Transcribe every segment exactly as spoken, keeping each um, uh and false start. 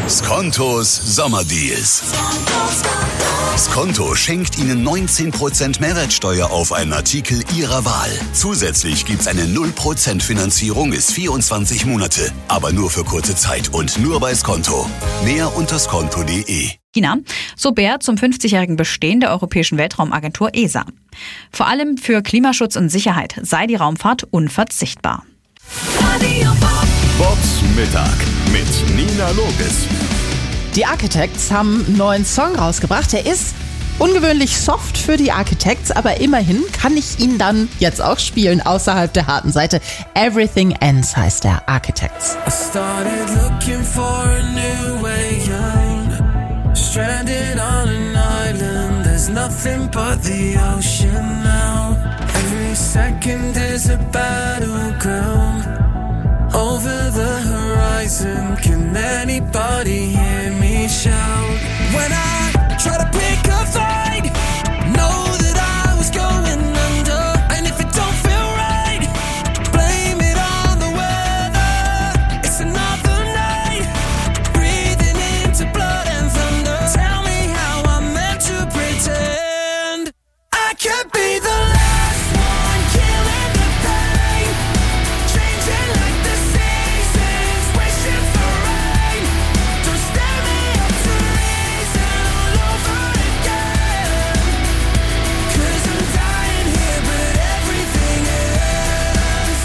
Skontos Sommerdeals. Skonto schenkt Ihnen neunzehn Prozent Mehrwertsteuer auf einen Artikel Ihrer Wahl. Zusätzlich gibt's eine null Prozent Finanzierung bis vierundzwanzig Monate. Aber nur für kurze Zeit und nur bei Skonto. Mehr unter skonto punkt de. China, so Bär zum fünfzigjährigen Bestehen der Europäischen Weltraumagentur E S A. Vor allem für Klimaschutz und Sicherheit sei die Raumfahrt unverzichtbar. Bobs Mittag mit Nina Loges. Die Architects haben einen neuen Song rausgebracht. Der ist ungewöhnlich soft für die Architects, aber immerhin kann ich ihn dann jetzt auch spielen außerhalb der harten Seite. Everything Ends heißt der Architects. I started looking for a new way out. Stranded on an island, there's nothing but the ocean now. Every second is a battleground. Over the horizon, can anybody hear me shout? When I try to pick a fight, know that I was going under. And if it don't feel right, blame it on the weather. It's another night, breathing into blood and thunder. Tell me how I'm meant to pretend I can't be the last one killing the pain, changing like the seasons, wishing for rain. Don't stand me up to reason all over again. 'Cause I'm dying here, but everything ends.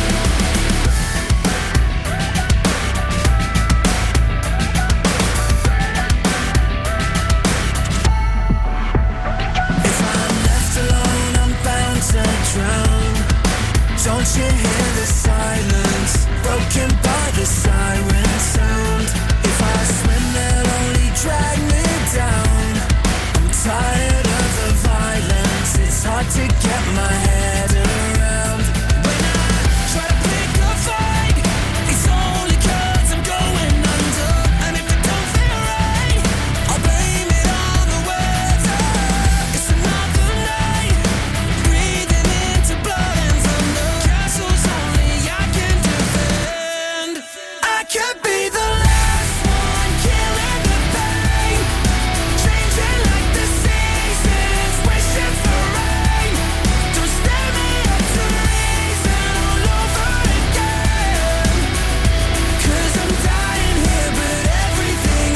If I'm left alone, I'm bound to drown. Don't you hear the silence, broken by the siren sound? If I swim, they'll only drag me down. I'm tired of the violence, it's hard to get my head around. When I try to pick a fight, it's only 'cause I'm going under. And if it don't feel right, I'll blame it on the weather. It's another night, breathing into blood and thunder. Castles only I can defend. I can't be the last one killing the pain, changing like the seasons, wishing for rain. Don't stand me up to reason all over again. 'Cause I'm dying here, but everything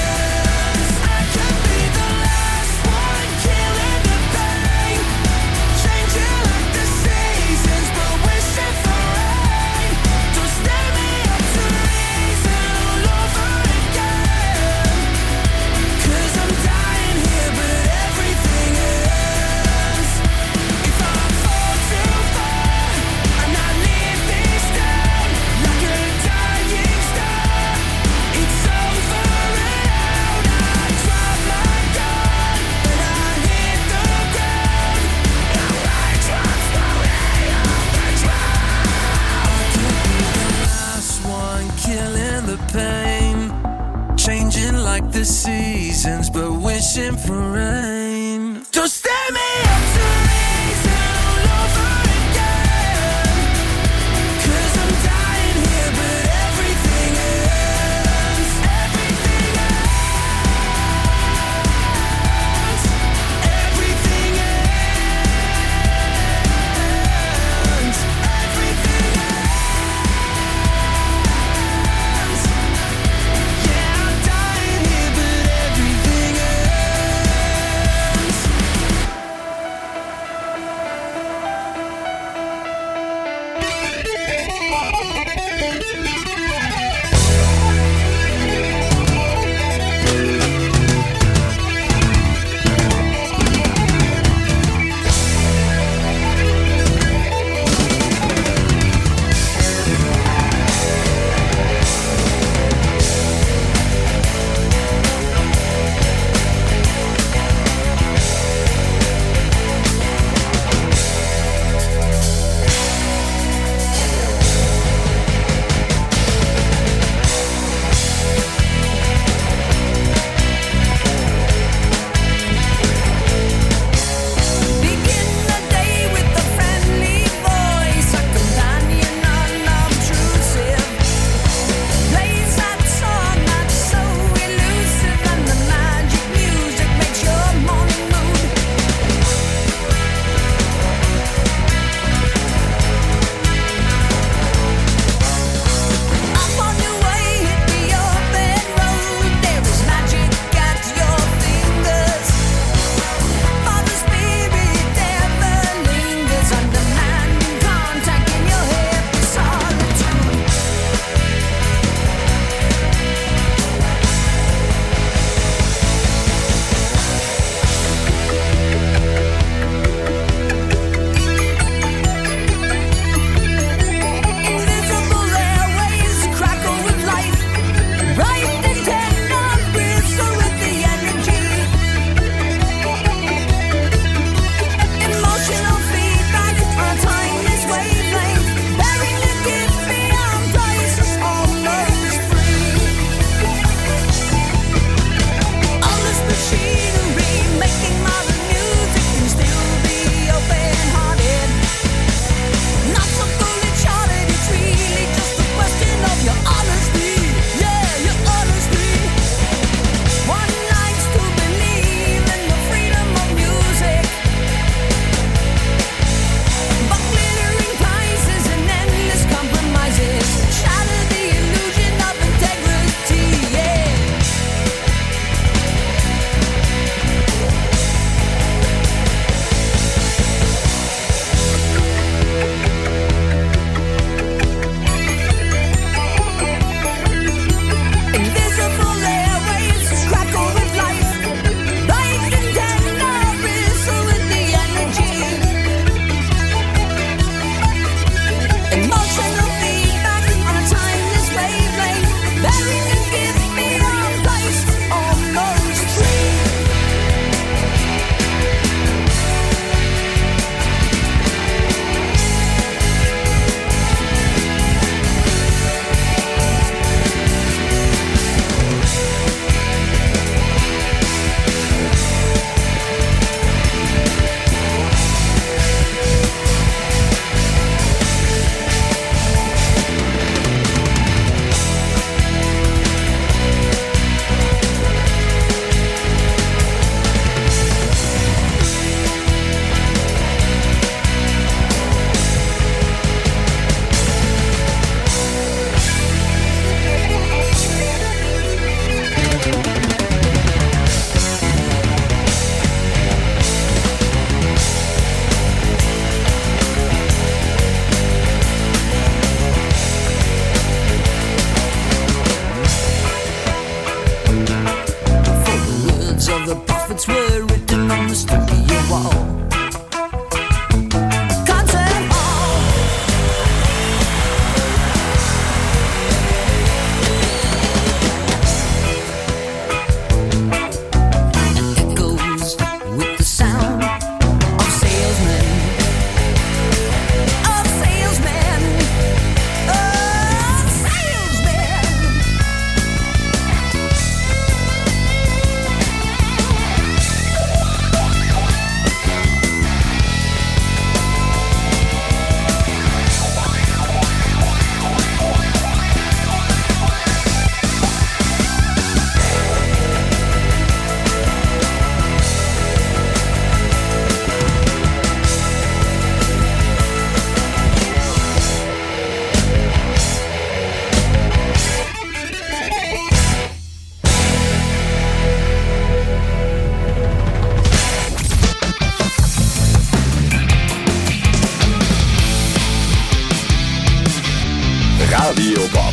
ends. I can't be the last one killing the pain, changing like the seasons, but wishing for rain. Don't stand me up to reason all over again. 'Cause I'm dying here, but everything ends. If I fall too far and I leave this down like a dying star, it's over and out. I drop my gun and I hit the ground. Now I trust the way of the drown. I could be the last one killing the pain, changing like the seasons, but wishing for rain. Don't stand me up to reason all over again. 'Cause I'm dying here, but everything ends. Everything ends. Everything ends. Everything ends. Yeah, I'm dying here, but everything ends. Bob.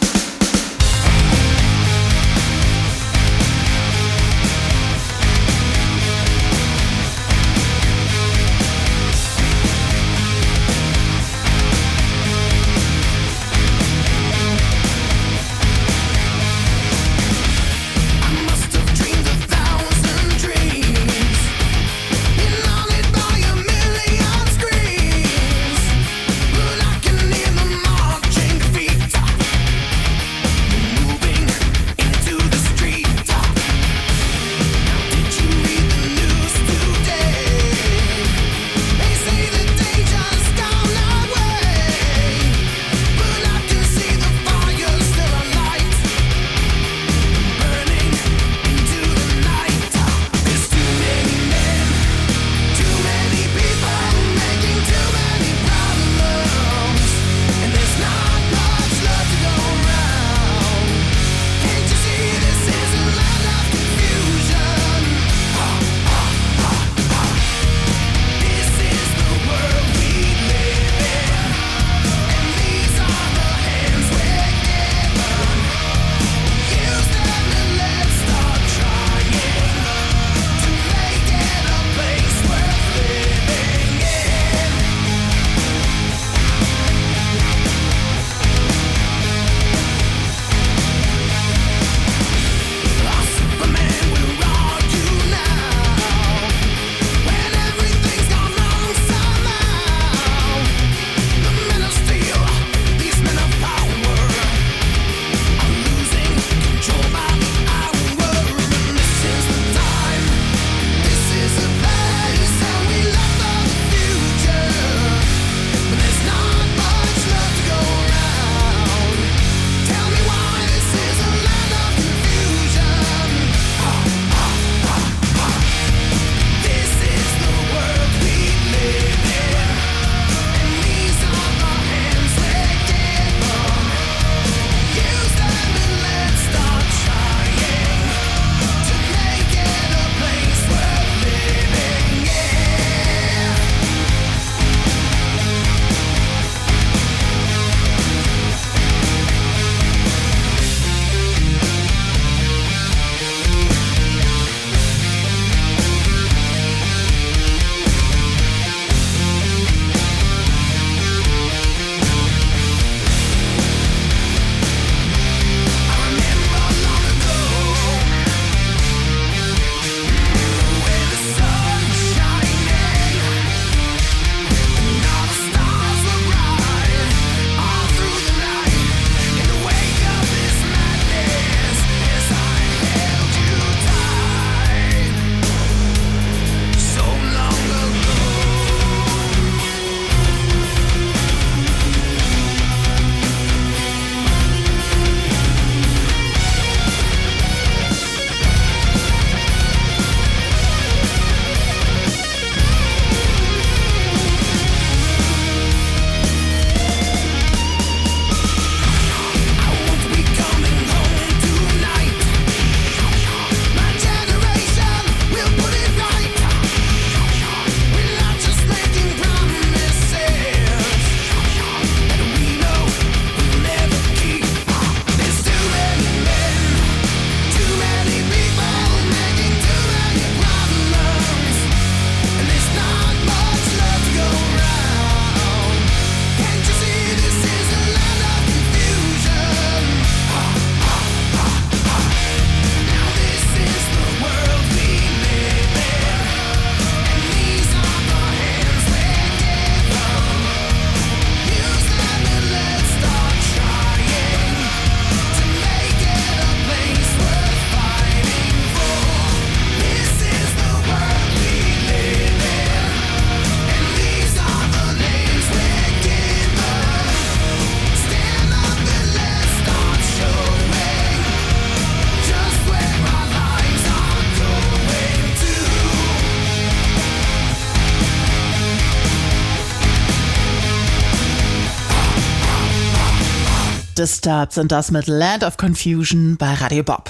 Disturbed sind das mit Land of Confusion bei Radio Bob.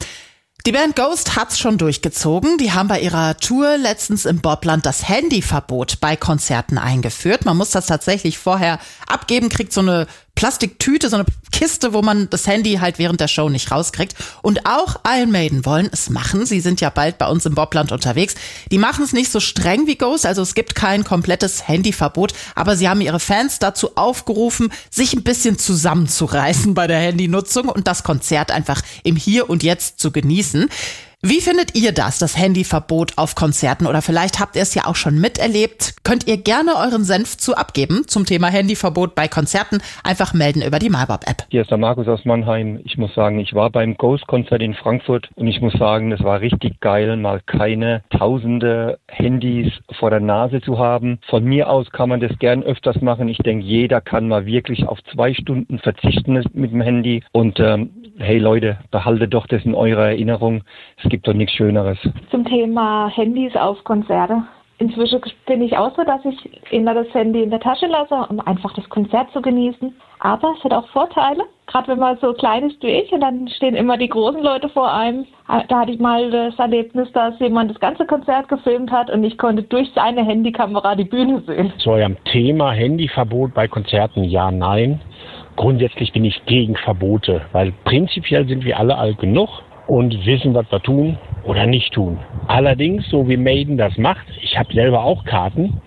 Die Band Ghost hat's schon durchgezogen. Die haben bei ihrer Tour letztens im Bobland das Handyverbot bei Konzerten eingeführt. Man muss das tatsächlich vorher abgeben, kriegt so eine Plastiktüte, so eine Kiste, wo man das Handy halt während der Show nicht rauskriegt. Und auch Iron Maiden wollen es machen. Sie sind ja bald bei uns im Bobland unterwegs. Die machen es nicht so streng wie Ghost, also es gibt kein komplettes Handyverbot, aber sie haben ihre Fans dazu aufgerufen, sich ein bisschen zusammenzureißen bei der Handynutzung und das Konzert einfach im Hier und Jetzt zu genießen. Wie findet ihr das, das Handyverbot auf Konzerten? Oder vielleicht habt ihr es ja auch schon miterlebt. Könnt ihr gerne euren Senf zu abgeben zum Thema Handyverbot bei Konzerten. Einfach melden über die MyBob-App. Hier ist der Markus aus Mannheim. Ich muss sagen, ich war beim Ghost-Konzert in Frankfurt und ich muss sagen, es war richtig geil, mal keine tausende Handys vor der Nase zu haben. Von mir aus kann man das gern öfters machen. Ich denke, jeder kann mal wirklich auf zwei Stunden verzichten mit dem Handy. Und ähm, hey Leute, behaltet doch das in eurer Erinnerung. Es gibt doch nichts Schöneres. Zum Thema Handys auf Konzerte. Inzwischen bin ich auch so, dass ich immer das Handy in der Tasche lasse, um einfach das Konzert zu genießen. Aber es hat auch Vorteile, gerade wenn man so klein ist wie ich und dann stehen immer die großen Leute vor einem. Da hatte ich mal das Erlebnis, dass jemand das ganze Konzert gefilmt hat und ich konnte durch seine Handykamera die Bühne sehen. Zu eurem Thema Handyverbot bei Konzerten, ja, nein. Grundsätzlich bin ich gegen Verbote, weil prinzipiell sind wir alle alt genug und wissen, was wir tun oder nicht tun. Allerdings, so wie Maiden das macht, ich habe selber auch Karten,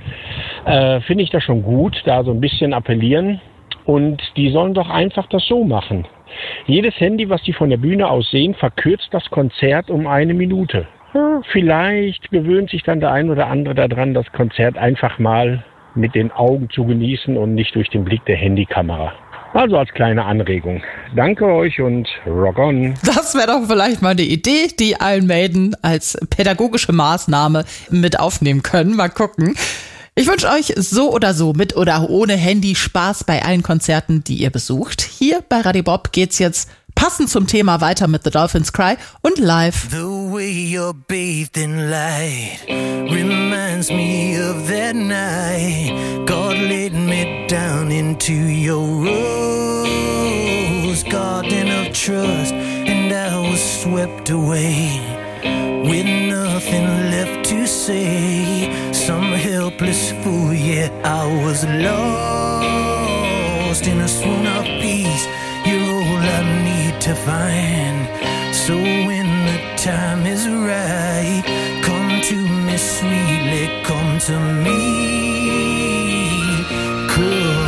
äh, finde ich das schon gut, da so ein bisschen appellieren. Und die sollen doch einfach das so machen. Jedes Handy, was die von der Bühne aus sehen, verkürzt das Konzert um eine Minute. Ja, vielleicht gewöhnt sich dann der ein oder andere daran, das Konzert einfach mal mit den Augen zu genießen und nicht durch den Blick der Handykamera. Also als kleine Anregung. Danke euch und rock on. Das wäre doch vielleicht mal eine Idee, die Iron Maiden als pädagogische Maßnahme mit aufnehmen können. Mal gucken. Ich wünsche euch so oder so, mit oder ohne Handy, Spaß bei allen Konzerten, die ihr besucht. Hier bei Radio Bob geht's jetzt passend zum Thema weiter mit The Dolphins Cry und live. The way you're bathed in light reminds me of that night God laid me down into your rose garden of trust, and I was swept away with nothing left to say. Some helpless fool, yeah, I was lost in a swoon of peace. You're all I need to find. So when the time is right, come to me sweetly, come to me, come.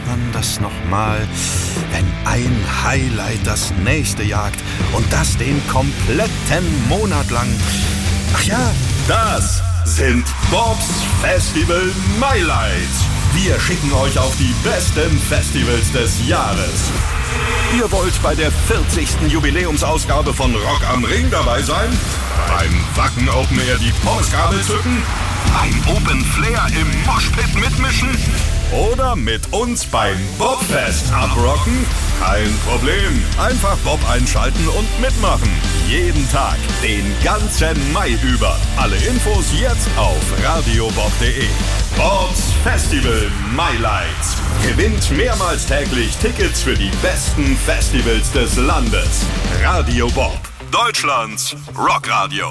man das nochmal? Wenn ein Highlight das nächste jagt und das den kompletten Monat lang. Ach ja, Das sind Bobs Festival Highlights. Wir schicken euch auf die besten Festivals des Jahres. Ihr wollt bei der vierzigsten Jubiläumsausgabe von Rock am Ring dabei sein? Beim Wacken Open Air die Porsgabel zücken? Beim Open Flair im Moshpit mitmischen? Oder mit uns beim Bobfest abrocken? Kein Problem. Einfach Bob einschalten und mitmachen. Jeden Tag, den ganzen Mai über. Alle Infos jetzt auf radiobob punkt de. Bobs Festival Highlights. Gewinnt mehrmals täglich Tickets für die besten Festivals des Landes. Radio Bob, Deutschlands Rockradio.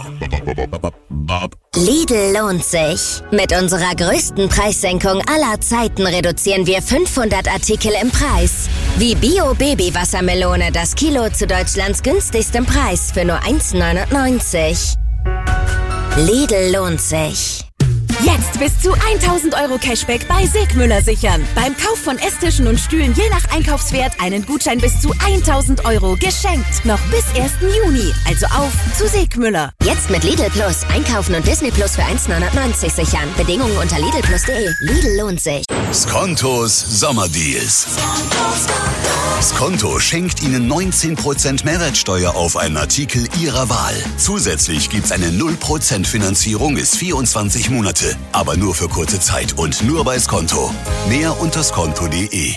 Lidl lohnt sich. Mit unserer größten Preissenkung aller Zeiten reduzieren wir fünfhundert Artikel im Preis. Wie Bio-Baby-Wassermelone, das Kilo zu Deutschlands günstigstem Preis für nur eins neunundneunzig. Lidl lohnt sich. Jetzt bis zu tausend Euro Cashback bei Segmüller sichern. Beim Kauf von Esstischen und Stühlen je nach Einkaufswert einen Gutschein bis zu tausend Euro geschenkt. Noch bis ersten Juni. Also auf zu Segmüller. Jetzt mit Lidl Plus. Einkaufen und Disney Plus für eins neunundneunzig sichern. Bedingungen unter lidl plus punkt de. Lidl lohnt sich. Skontos Sommerdeals. Skonto schenkt Ihnen neunzehn Prozent Mehrwertsteuer auf einen Artikel Ihrer Wahl. Zusätzlich gibt's eine null Prozent Finanzierung bis vierundzwanzig Monate. Aber nur für kurze Zeit und nur bei Skonto. Mehr unter skonto punkt de.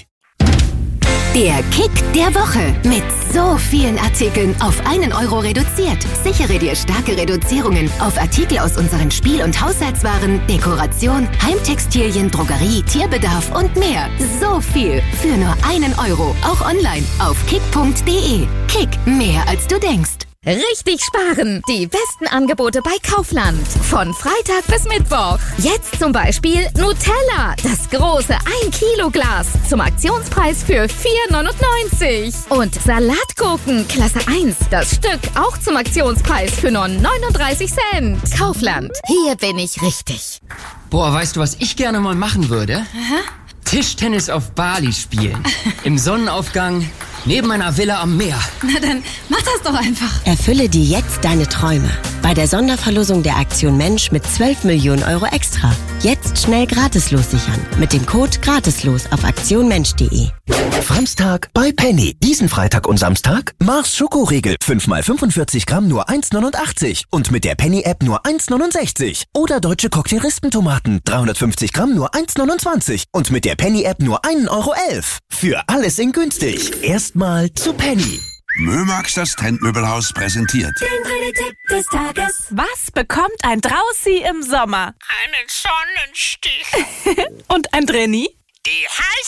Der Kick der Woche. Mit so vielen Artikeln auf einen Euro reduziert. Sichere dir starke Reduzierungen auf Artikel aus unseren Spiel- und Haushaltswaren, Dekoration, Heimtextilien, Drogerie, Tierbedarf und mehr. So viel für nur einen Euro. Auch online auf kick punkt de. Kick, mehr als du denkst. Richtig sparen! Die besten Angebote bei Kaufland. Von Freitag bis Mittwoch. Jetzt zum Beispiel Nutella. Das große ein Kilo Glas. Zum Aktionspreis für vier neunundneunzig. Und Salatgurken Klasse eins. Das Stück auch zum Aktionspreis für nur neununddreißig Cent. Kaufland. Hier bin ich richtig. Boah, weißt du, was ich gerne mal machen würde? Aha. Tischtennis auf Bali spielen. Im Sonnenaufgang, neben einer Villa am Meer. Na dann mach das doch einfach. Erfülle dir jetzt deine Träume. Bei der Sonderverlosung der Aktion Mensch mit zwölf Millionen Euro extra. Jetzt schnell gratislos sichern. Mit dem Code gratislos auf aktionmensch punkt de. Samstag bei Penny. Diesen Freitag und Samstag Mars Schokoriegel. fünf mal fünfundvierzig Gramm nur eins neunundachtzig. Und mit der Penny-App nur eins neunundsechzig. Oder deutsche Cocktail-Rispentomaten. dreihundertfünfzig Gramm nur eins neunundzwanzig. Und mit der Penny-App nur ein Euro elf. Für alles in günstig. Erstmal zu Penny. Mömax, das Trendmöbelhaus, präsentiert Den Tipp des Tages. Was bekommt ein Draußi im Sommer? Einen Sonnenstich. Und ein Drenni? Die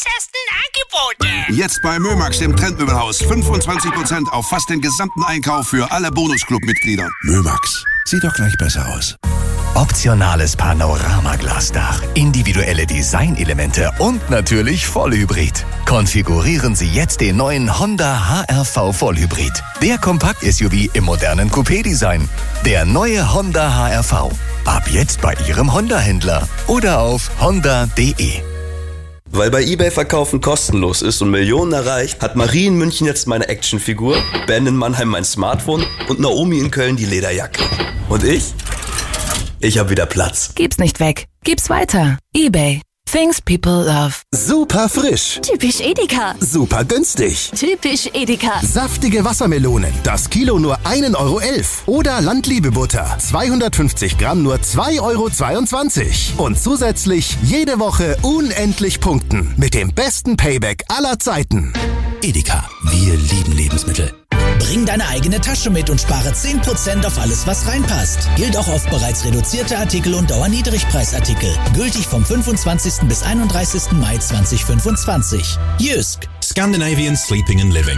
heißesten Angebote. Jetzt bei Mömax, dem Trendmöbelhaus. fünfundzwanzig Prozent auf fast den gesamten Einkauf für alle Bonusclub-Mitglieder. Mömax, sieht doch gleich besser aus. Optionales Panoramaglasdach, individuelle Designelemente und natürlich Vollhybrid. Konfigurieren Sie jetzt den neuen Honda H R V Vollhybrid. Der Kompakt-S U V im modernen Coupé-Design. Der neue Honda H R V. Ab jetzt bei Ihrem Honda-Händler oder auf honda punkt de. Weil bei eBay Verkaufen kostenlos ist und Millionen erreicht, hat Marie in München jetzt meine Actionfigur, Ben in Mannheim mein Smartphone und Naomi in Köln die Lederjacke. Und ich? Ich hab wieder Platz. Gib's nicht weg. Gib's weiter. eBay. Things people love. Super frisch. Typisch Edeka. Super günstig. Typisch Edeka. Saftige Wassermelonen. Das Kilo nur ein Euro elf. Oder Landliebe-Butter. zweihundertfünfzig Gramm nur zwei Euro zweiundzwanzig. Und zusätzlich jede Woche unendlich punkten. Mit dem besten Payback aller Zeiten. Edeka. Wir lieben Lebensmittel. Bring deine eigene Tasche mit und spare zehn Prozent auf alles, was reinpasst. Gilt auch auf bereits reduzierte Artikel und Dauerniedrigpreisartikel. Gültig vom fünfundzwanzigsten bis einunddreißigsten Mai zweitausendfünfundzwanzig. Jysk. Scandinavian Sleeping and Living.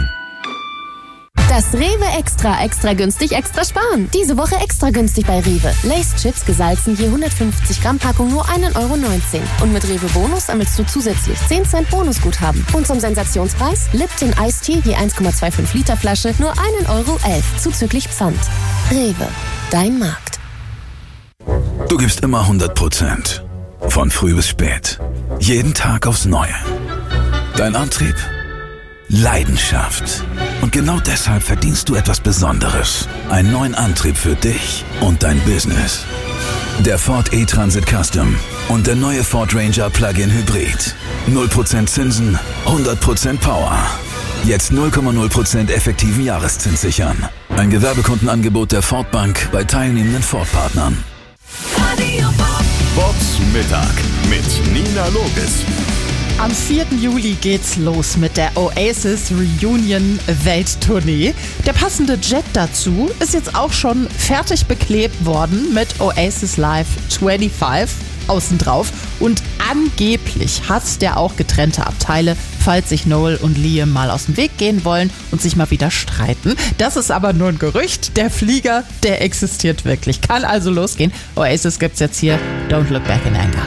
Das Rewe Extra, extra günstig, extra sparen. Diese Woche extra günstig bei Rewe. Lay's Chips gesalzen, je hundertfünfzig Gramm Packung nur ein Euro neunzehn. Und mit Rewe Bonus sammelst du zusätzlich zehn Cent Bonusguthaben. Und zum Sensationspreis Lipton Ice Tea, je eins Komma fünfundzwanzig Liter Flasche, nur ein Euro elf, zuzüglich Pfand. Rewe, dein Markt. Du gibst immer hundert Prozent. Von früh bis spät. Jeden Tag aufs Neue. Dein Antrieb? Leidenschaft. Und genau deshalb verdienst du etwas Besonderes. Einen neuen Antrieb für dich und dein Business. Der Ford E-Transit Custom und der neue Ford Ranger Plug-in Hybrid. null Prozent Zinsen, hundert Prozent Power. Jetzt null Komma null Prozent effektiven Jahreszins sichern. Ein Gewerbekundenangebot der Ford Bank bei teilnehmenden Ford-Partnern. Bobs Mittag mit Nina Loges. Am vierten Juli geht's los mit der Oasis Reunion Welttournee. Der passende Jet dazu ist jetzt auch schon fertig beklebt worden mit Oasis Live fünfundzwanzig außen drauf. Und angeblich hat der auch getrennte Abteile, falls sich Noel und Liam mal aus dem Weg gehen wollen und sich mal wieder streiten. Das ist aber nur ein Gerücht. Der Flieger, der existiert wirklich. Kann also losgehen. Oasis gibt's jetzt hier. Don't Look Back in Anger.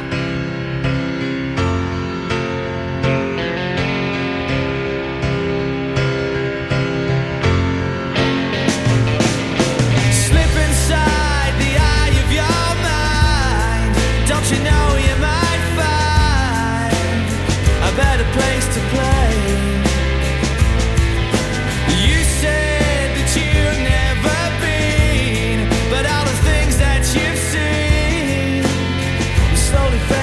Slowly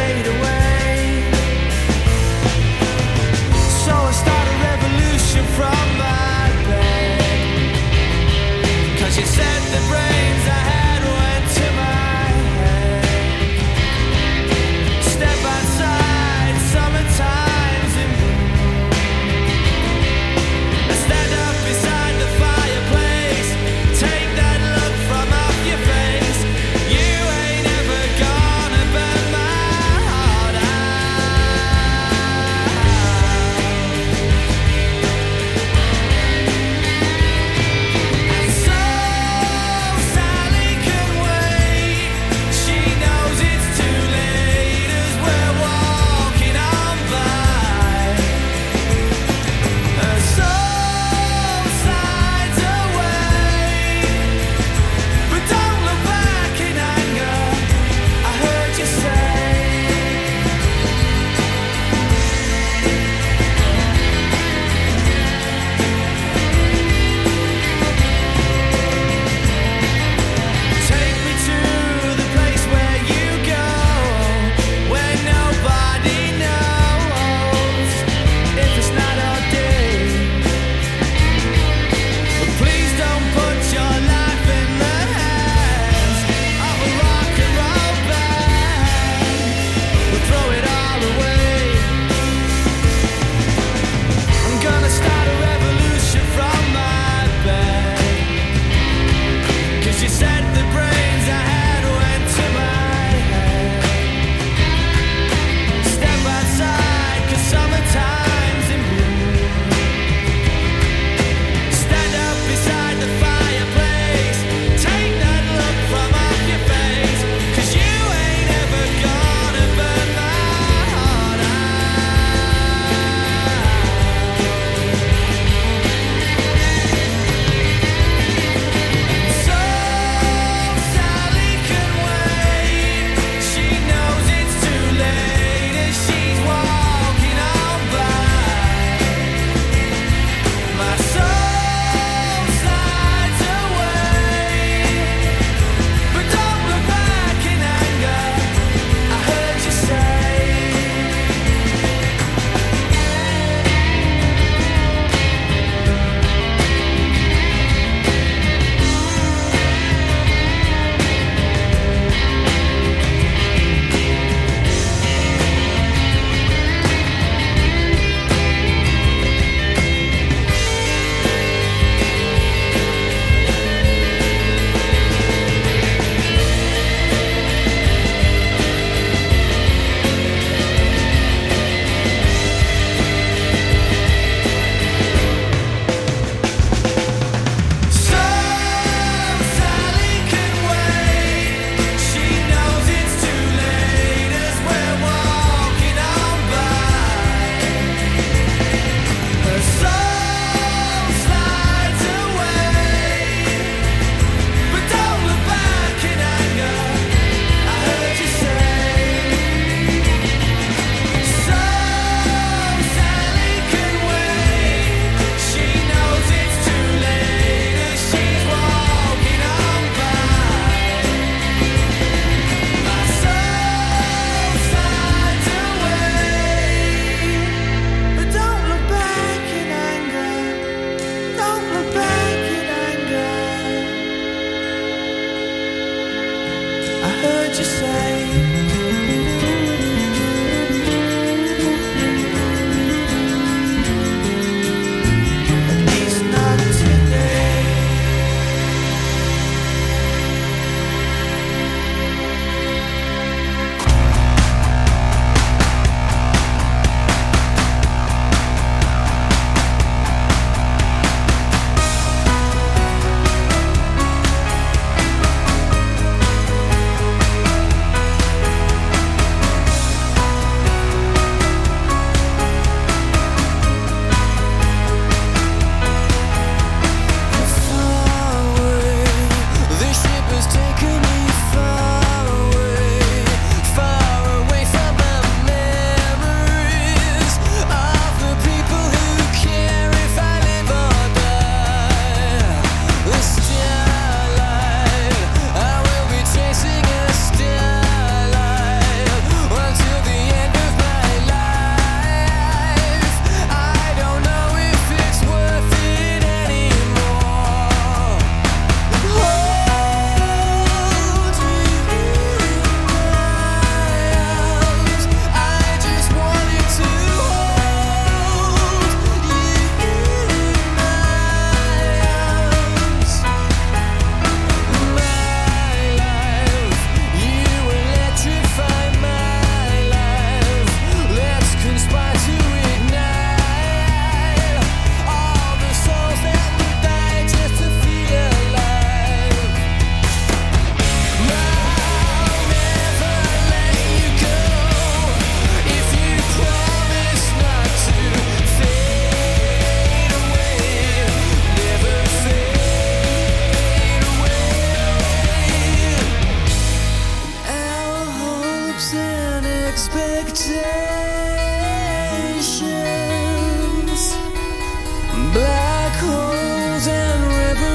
expectations, black holes and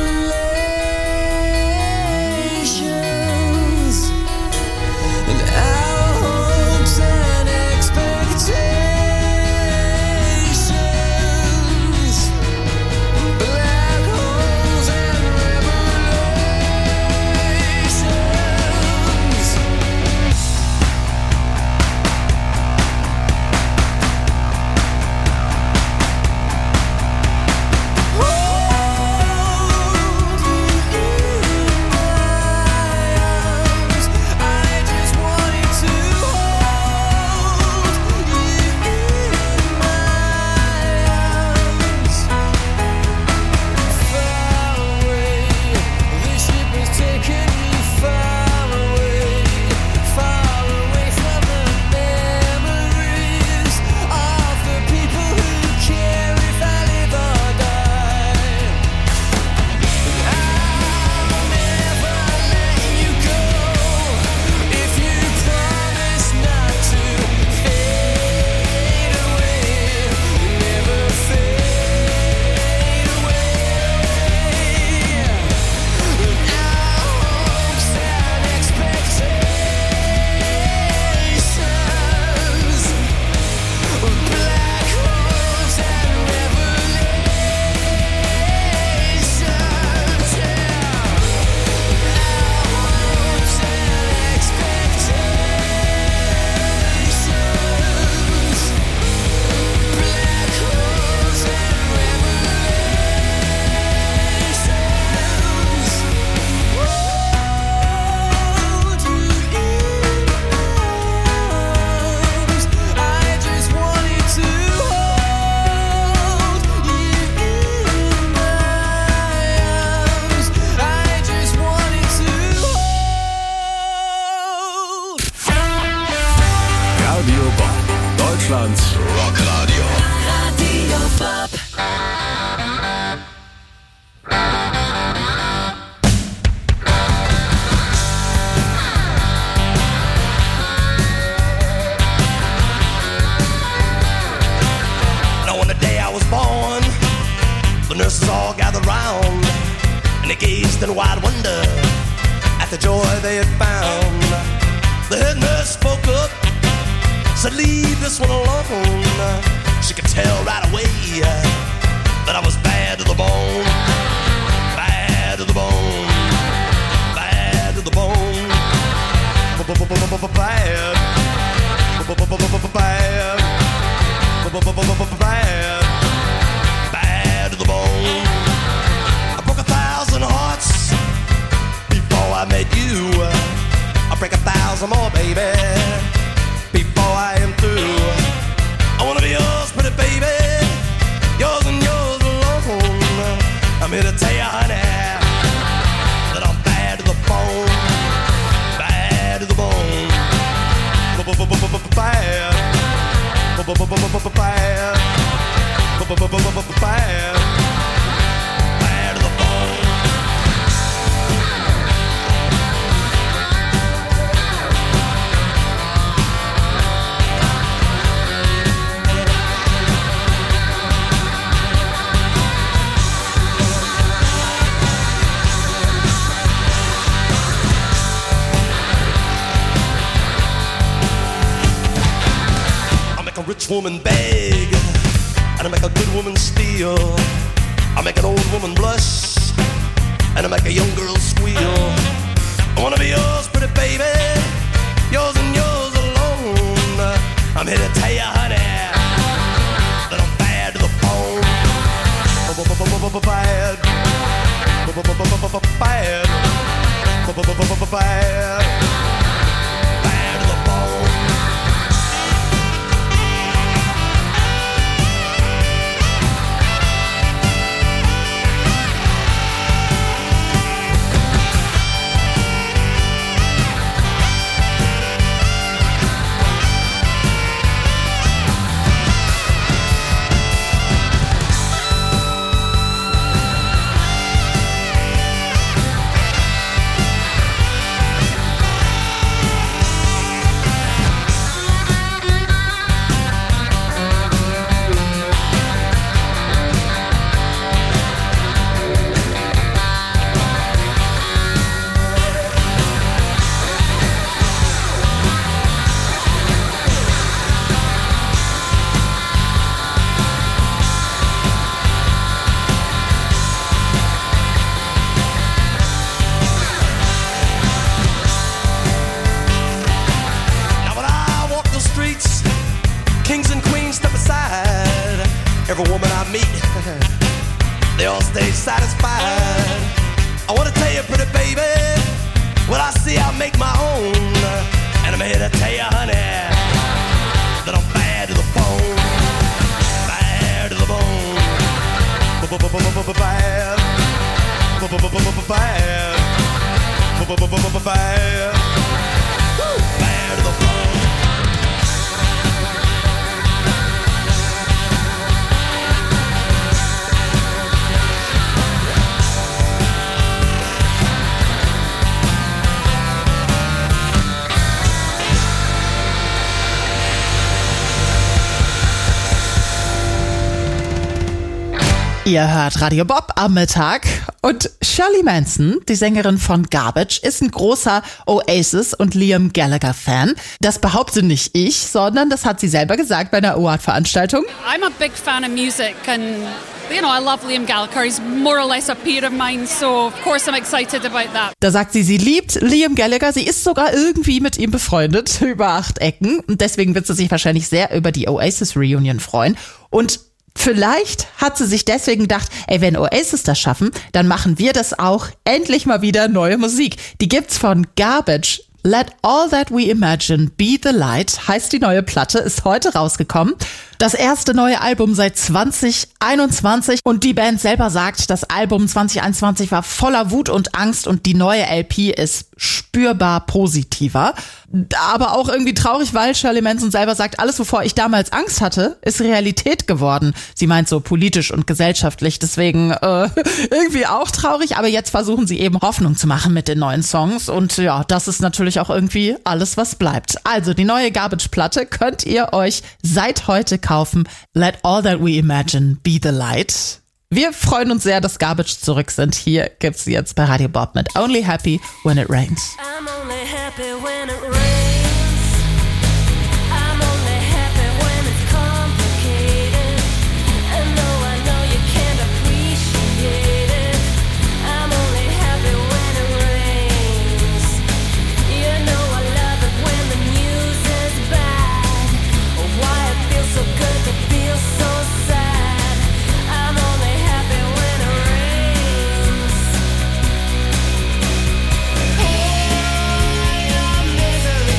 revelations, and our hopes and expectations, black holes and revelations. Radio Bob, Deutschlands Rockradio. Radio Bob. Now on the day I was born, the nurses all gathered round, and they gazed in wide wonder at the joy they had found. The head nurse spoke up, said, leave this one alone. She could tell right away that I was bad to the bone. Bad to the bone. Bad to the bone. Bad. Bad. Bad. Bad to the bone. I broke a thousand hearts before I met you. I'll break a thousand more, baby, before I am through. I wanna be yours, pretty baby, yours and yours alone. I'm here to tell you, honey, that I'm bad to the bone. Bad to the bone. Bad. Bad. Bad. Bad to the bone. A rich woman beg, and I make a good woman steal. I make an old woman blush, and I make a young girl squeal. I wanna be yours, pretty baby, yours and yours alone. I'm here to tell you, honey, that I'm bad to the bone. Bad. Bad. Bad. Bad to the bone. Kings and queens step aside. Every woman I meet, they all stay satisfied. I wanna tell you, pretty baby, what I see I make my own. And I'm here to tell you, honey, that I'm bad to the bone. Bad to the bone. Bad. Bad. Bad. Bad to the bone. Ihr hört Radio Bob am Mittag und Shirley Manson, die Sängerin von Garbage, ist ein großer Oasis und Liam Gallagher Fan. Das behaupte nicht ich, sondern das hat sie selber gesagt bei einer Award-Veranstaltung. I'm a big fan of music and you know, I love Liam Gallagher. He's more or less a peer of mine, so of course I'm excited about that. Da sagt sie, sie liebt Liam Gallagher, sie ist sogar irgendwie mit ihm befreundet, über acht Ecken. Und deswegen wird sie sich wahrscheinlich sehr über die Oasis-Reunion freuen. Und vielleicht hat sie sich deswegen gedacht, ey, wenn Oasis das schaffen, dann machen wir das auch. Endlich mal wieder neue Musik. Die gibt's von Garbage. Let All That We Imagine Be the Light heißt die neue Platte, ist heute rausgekommen. Das erste neue Album seit zwanzig einundzwanzig und die Band selber sagt, das Album zwanzig einundzwanzig war voller Wut und Angst und die neue L P ist spürbar positiver. Aber auch irgendwie traurig, weil Shirley Manson selber sagt, alles, wovor ich damals Angst hatte, ist Realität geworden. Sie meint so politisch und gesellschaftlich, deswegen äh, irgendwie auch traurig, aber jetzt versuchen sie eben Hoffnung zu machen mit den neuen Songs und ja, das ist natürlich auch irgendwie alles, was bleibt. Also die neue Garbage-Platte könnt ihr euch seit heute kaufen. Let All That We Imagine Be the Light. Wir freuen uns sehr, dass Garbage zurück sind. Hier gibt's sie jetzt bei Radio Bob mit Only Happy When It Rains. I'm only happy when it rains. I'm only happy when it's complicated. And though I know you can't appreciate it, I'm only happy when it rains. You know I love it when the news is bad. Why it feels so good to feel so sad. I'm only happy when it rains. All your misery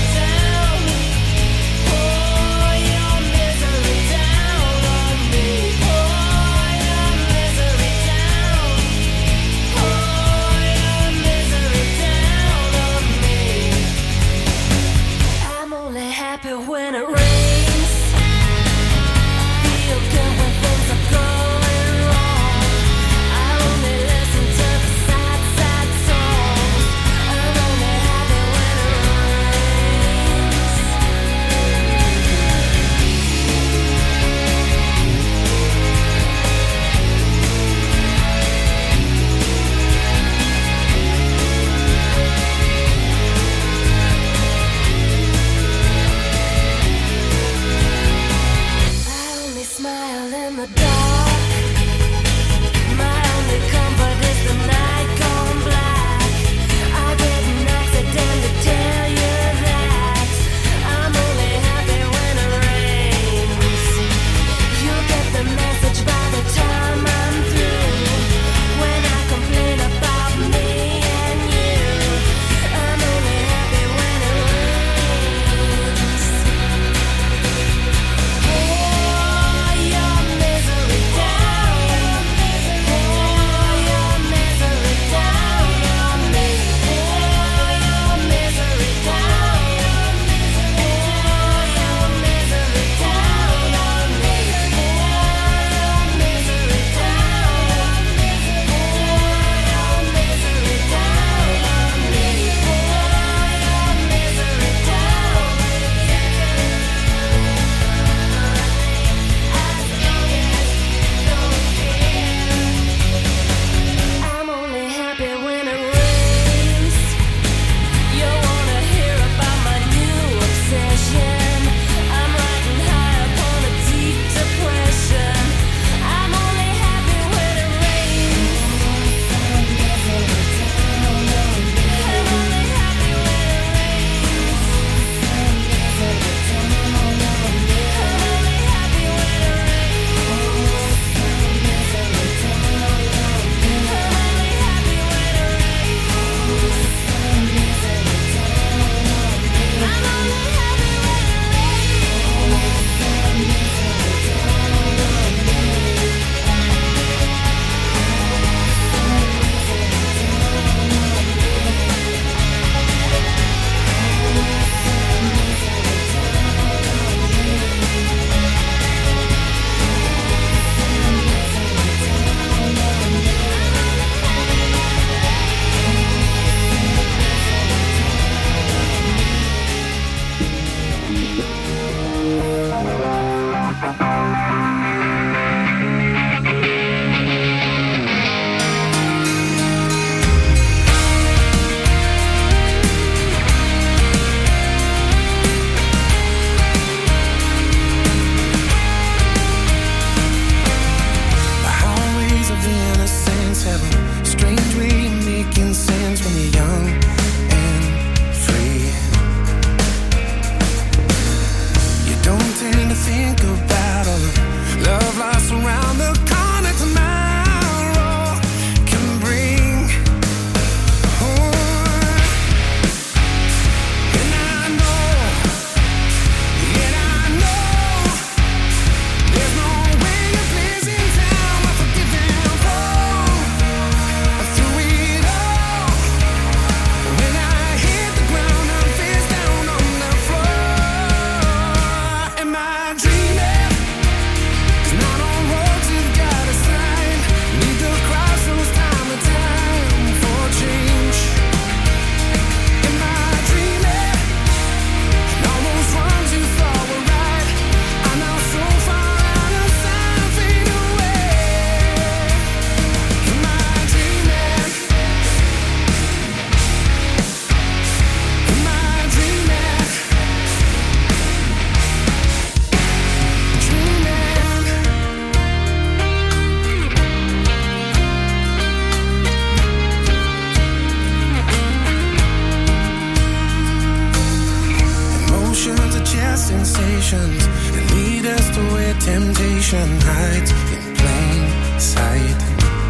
where temptation hides in plain sight.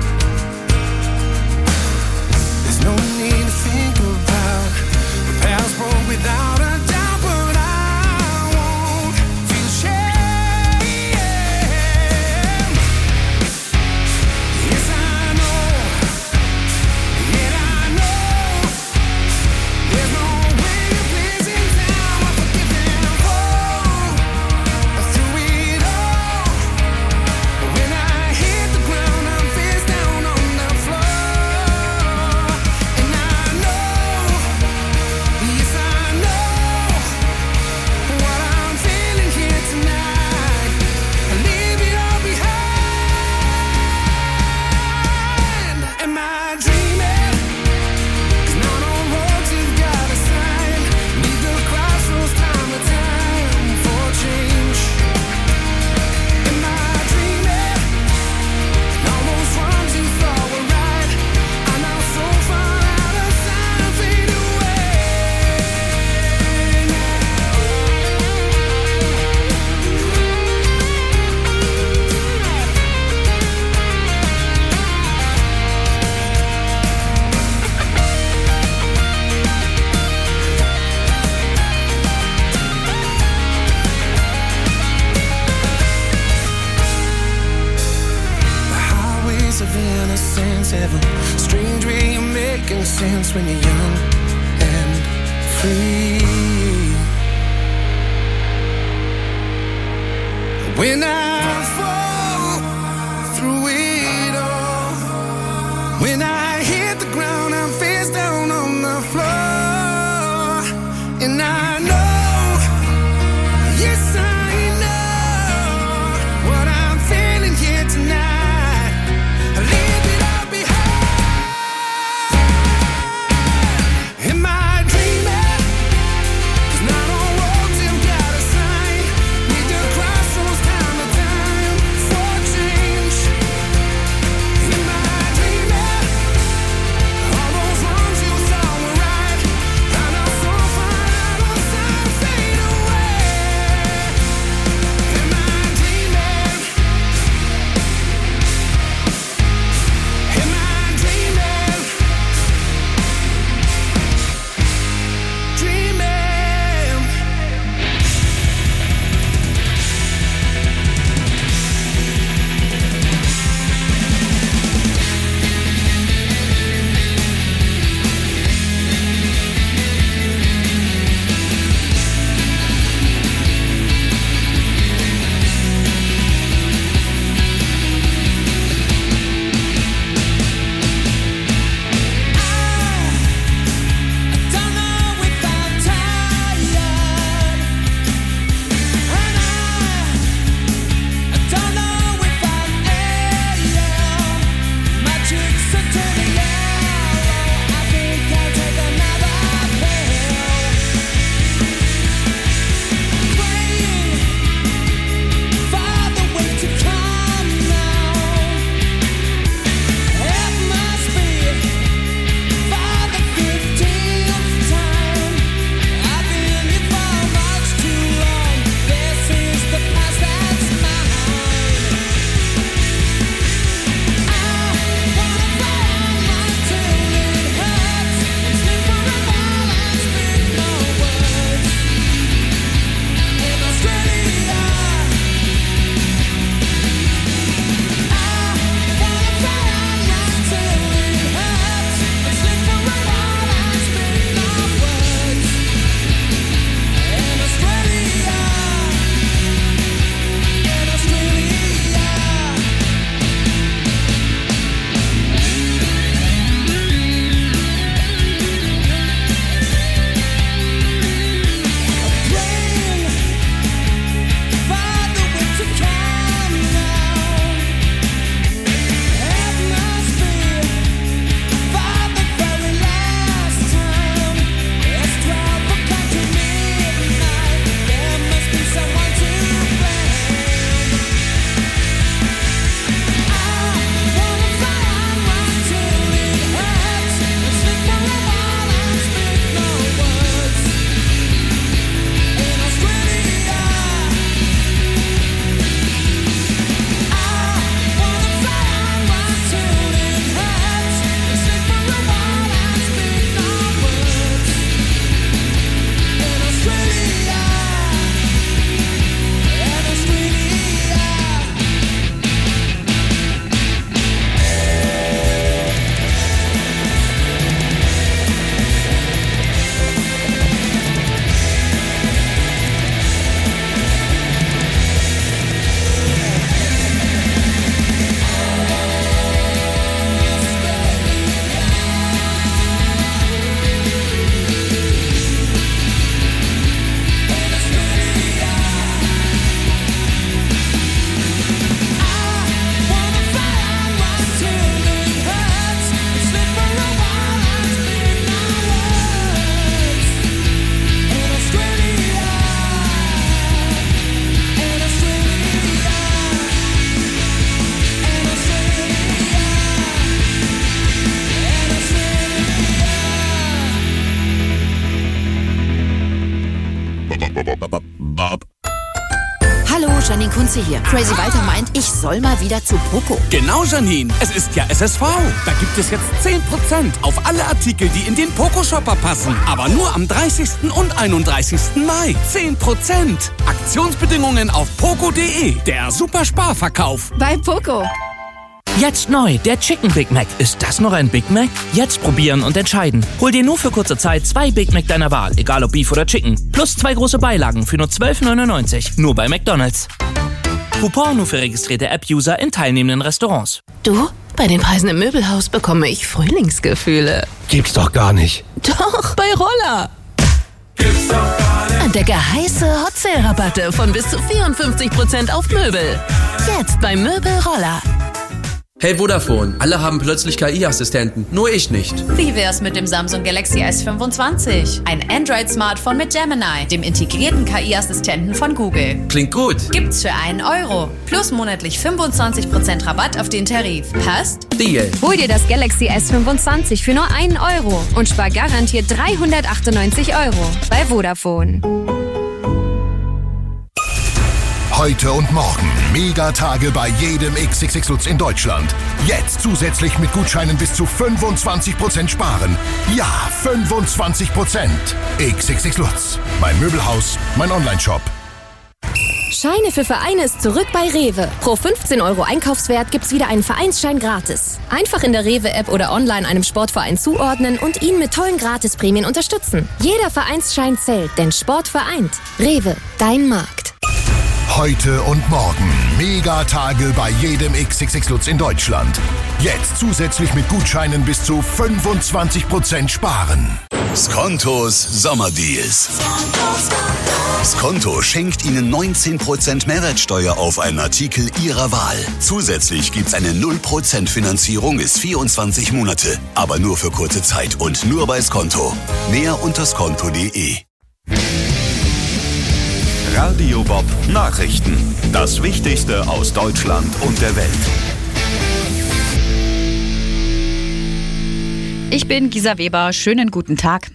There's no need to think about the past broke without a doubt, but I won't feel shame. Yes, I know, yet I know there's no way of pleasing time. I forgive and fall through it all. When I hit the ground, I'm face down on the floor. And I know, yes, I know what I'm feeling here tonight. I leave it all behind. Am I dreaming? 'Cause not all roads have got a sign. Need the crossroads, time to time for change. Am I dreaming? And all those wrongs you thought were right are now so far out of sight, fade away now. The highways of innocence have a strange way of making sense when you're young and free. When I fall through it all, when I hit the ground, I'm face down on the floor. And I know, yes, I know what I'm feeling here tonight. I leave it all behind. Am I dreaming? 'Cause not all roads have got a sign. Need to crossroads time to time Janine Kunze hier. Crazy Walter meint, ich soll mal wieder zu Poco. Genau, Janine. Es ist ja S S V. Da gibt es jetzt zehn Prozent auf alle Artikel, die in den Poco-Shopper passen. Aber nur am dreißigsten und einunddreißigsten Mai. zehn Prozent. Aktionsbedingungen auf poco punkt de. Der Super-Sparverkauf. Bei Poco. Jetzt neu, der Chicken Big Mac. Ist das noch ein Big Mac? Jetzt probieren und entscheiden. Hol dir nur für kurze Zeit zwei Big Mac deiner Wahl, egal ob Beef oder Chicken. Plus zwei große Beilagen für nur zwölf neunundneunzig. Nur bei McDonald's. Coupon nur für registrierte App-User in teilnehmenden Restaurants. Du, bei den Preisen im Möbelhaus bekomme ich Frühlingsgefühle. Gibt's doch gar nicht. Doch, bei Roller. Gibt's doch gar nicht. Entdecke heiße Hot Sale Rabatte von bis zu vierundfünfzig Prozent auf Möbel. Jetzt bei Möbel Roller. Hey Vodafone, alle haben plötzlich K I-Assistenten, nur ich nicht. Wie wär's mit dem Samsung Galaxy S fünfundzwanzig? Ein Android-Smartphone mit Gemini, dem integrierten K I-Assistenten von Google. Klingt gut. Gibt's für einen Euro. Plus monatlich fünfundzwanzig Prozent Rabatt auf den Tarif. Passt? Deal. Hol dir das Galaxy S fünfundzwanzig für nur einen Euro und spar garantiert dreihundertachtundneunzig Euro bei Vodafone. Heute und morgen Megatage bei jedem X X X Lutz in Deutschland. Jetzt zusätzlich mit Gutscheinen bis zu fünfundzwanzig Prozent sparen. Ja, fünfundzwanzig Prozent. X X X Lutz. Mein Möbelhaus, mein Onlineshop. Scheine für Vereine ist zurück bei Rewe. Pro fünfzehn Euro Einkaufswert gibt's wieder einen Vereinsschein gratis. Einfach in der Rewe-App oder online einem Sportverein zuordnen und ihn mit tollen Gratisprämien unterstützen. Jeder Vereinsschein zählt, denn Sport vereint. Rewe, dein Markt. Heute und morgen Megatage bei jedem X X X Lutz in Deutschland. Jetzt zusätzlich mit Gutscheinen bis zu fünfundzwanzig Prozent sparen. Skontos Sommerdeals. Skonto schenkt Ihnen neunzehn Prozent Mehrwertsteuer auf einen Artikel Ihrer Wahl. Zusätzlich gibt's eine null Prozent Finanzierung bis vierundzwanzig Monate. Aber nur für kurze Zeit und nur bei Skonto. Mehr unter skonto punkt de. Radio Bob Nachrichten. Das Wichtigste aus Deutschland und der Welt. Ich bin Gisa Weber. Schönen guten Tag.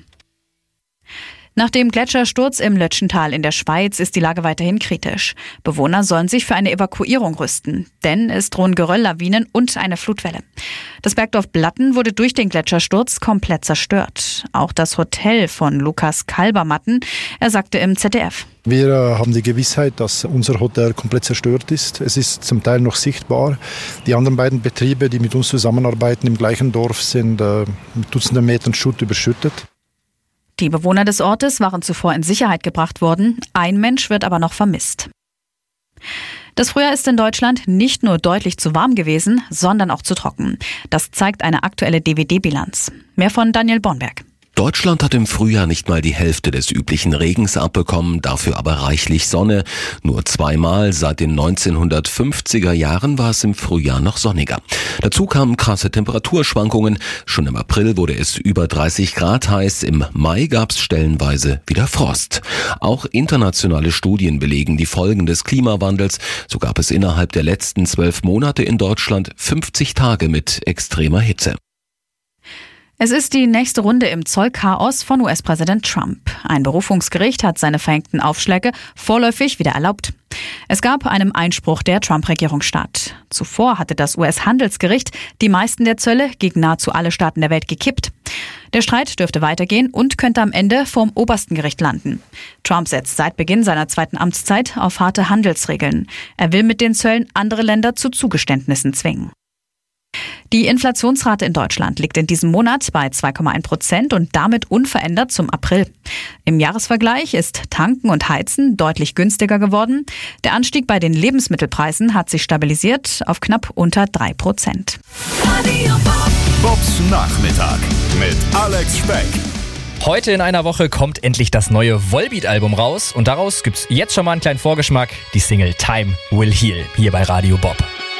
Nach dem Gletschersturz im Lötschental in der Schweiz ist die Lage weiterhin kritisch. Bewohner sollen sich für eine Evakuierung rüsten, denn es drohen Gerölllawinen und eine Flutwelle. Das Bergdorf Blatten wurde durch den Gletschersturz komplett zerstört. Auch das Hotel von Lukas Kalbermatten, er sagte im Z D F. Wir haben die Gewissheit, dass unser Hotel komplett zerstört ist. Es ist zum Teil noch sichtbar. Die anderen beiden Betriebe, die mit uns zusammenarbeiten im gleichen Dorf, sind äh, mit Dutzenden Metern Schutt überschüttet. Die Bewohner des Ortes waren zuvor in Sicherheit gebracht worden. Ein Mensch wird aber noch vermisst. Das Frühjahr ist in Deutschland nicht nur deutlich zu warm gewesen, sondern auch zu trocken. Das zeigt eine aktuelle D W D-Bilanz. Mehr von Daniel Bornberg. Deutschland hat im Frühjahr nicht mal die Hälfte des üblichen Regens abbekommen, dafür aber reichlich Sonne. Nur zweimal seit den neunzehnhundertfünfziger Jahren war es im Frühjahr noch sonniger. Dazu kamen krasse Temperaturschwankungen. Schon im April wurde es über dreißig Grad heiß. Im Mai gab es stellenweise wieder Frost. Auch internationale Studien belegen die Folgen des Klimawandels. So gab es innerhalb der letzten zwölf Monate in Deutschland fünfzig Tage mit extremer Hitze. Es ist die nächste Runde im Zollchaos von U S-Präsident Trump. Ein Berufungsgericht hat seine verhängten Aufschläge vorläufig wieder erlaubt. Es gab einen Einspruch der Trump-Regierung statt. Zuvor hatte das U S-Handelsgericht die meisten der Zölle gegen nahezu alle Staaten der Welt gekippt. Der Streit dürfte weitergehen und könnte am Ende vor dem obersten Gericht landen. Trump setzt seit Beginn seiner zweiten Amtszeit auf harte Handelsregeln. Er will mit den Zöllen andere Länder zu Zugeständnissen zwingen. Die Inflationsrate in Deutschland liegt in diesem Monat bei zwei Komma eins Prozent und damit unverändert zum April. Im Jahresvergleich ist Tanken und Heizen deutlich günstiger geworden. Der Anstieg bei den Lebensmittelpreisen hat sich stabilisiert auf knapp unter drei Prozent. Bobs Nachmittag mit Alex Speck. Heute in einer Woche kommt endlich das neue Volbeat-Album raus und daraus gibt's jetzt schon mal einen kleinen Vorgeschmack, die Single Time Will Heal hier bei Radio Bob.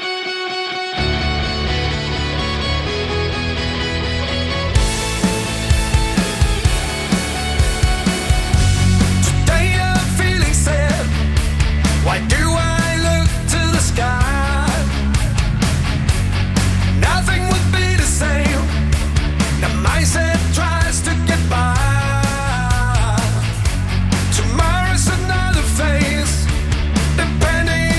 Why do I look to the sky? Nothing would be the same. The mindset tries to get by. Tomorrow's another phase, depending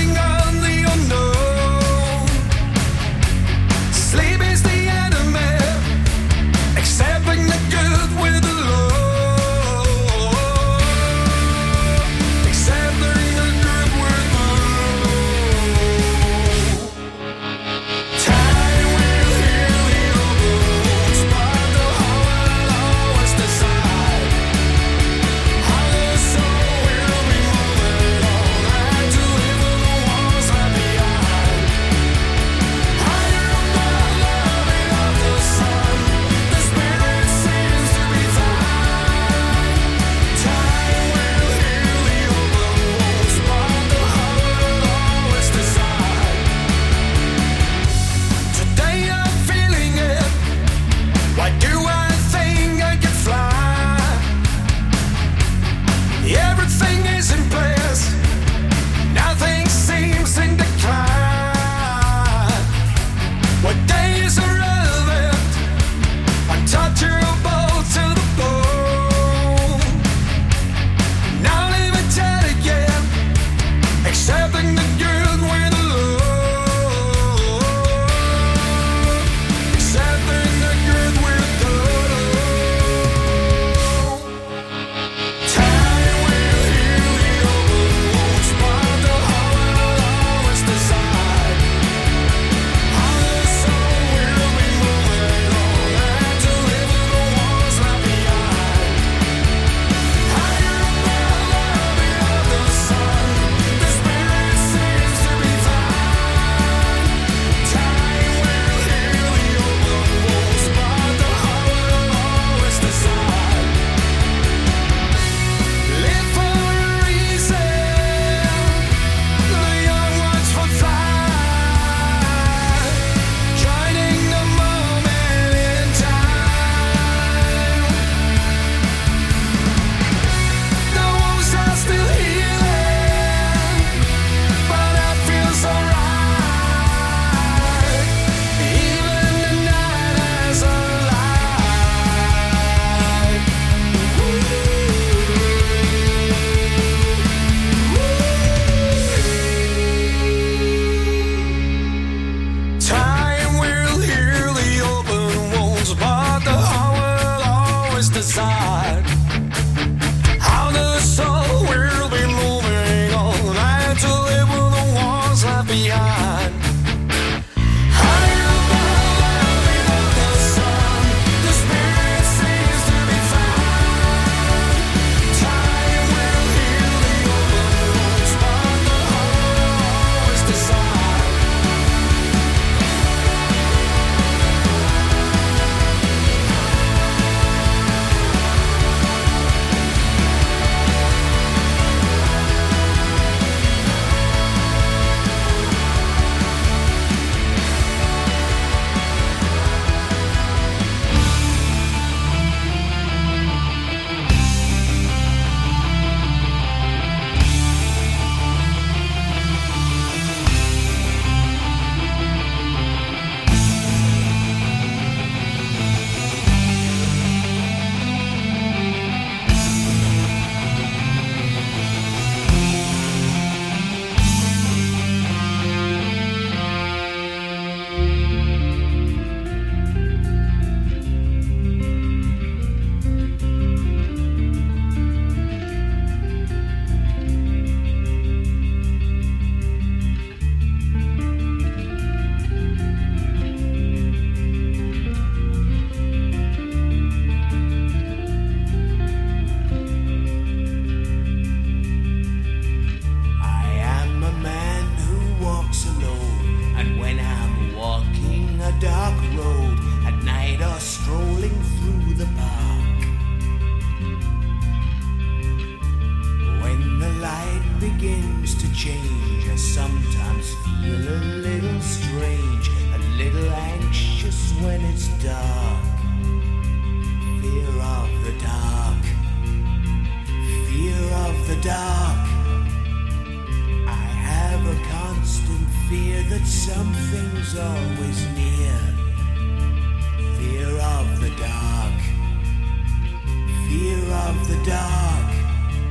that something's always near. Fear of the dark. Fear of the dark.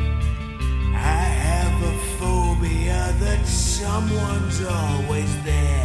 I have a phobia that someone's always there.